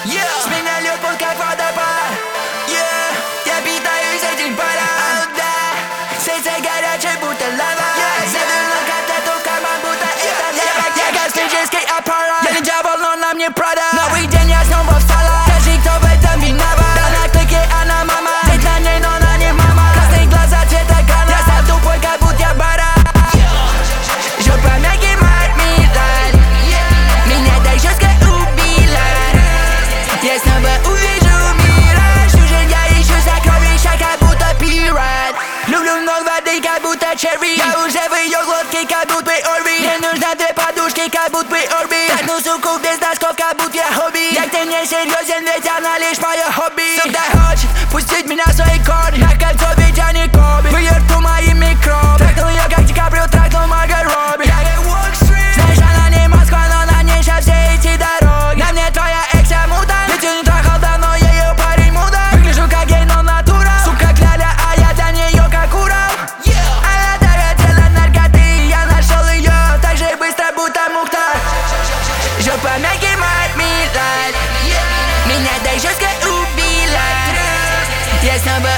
С меня льет пот, как водопад. Я питаюсь этим паром. Сердце горячее, будто лава. Заверну котлету в карман, будто это лава. Я космический аппарат. Я не дьявол, но нам не Прада. Новый день, я снова встала. Скажи, кто в этом виноват. Да на клике она мама. Деть на ней, но она не мама. Красные глаза цвета гана. Я стал тупой, как будто бара. Жопа мягкий мать Милан. Меня так жестко убила. Я снова увижу мираж. Всю жизнь я ищу сокровища, как будто пират. Люблю много воды, как будто черви. Я уже в ее глотке, как будто Орби. Мне нужно две подушки, как будто Орби. Одну суку без носков, как будто я хобби. Я к ней не серьезен, ведь она лишь мое хобби. Всегда хочет пустить меня в свои корни. На кольцо, ведь я не Коби. В ее рту мои микробы. Трахнул ее, как Ди Каприо, трахнул Марго Робби. Я как Уолл-стрит. Знаешь, она не Москва, но на ней сейчас все эти дороги. На мне твоя экс-мута. Ведь я не трахал давно, я ее парень мудак. Выгляжу как гей, но натурал. Сука кляля, а я для нее как Урал. Она так хотела наркоты, я нашел ее так же быстро, будто Мухтар. Жопа мягкий мать Милан. Меня так жестко убила. Я снова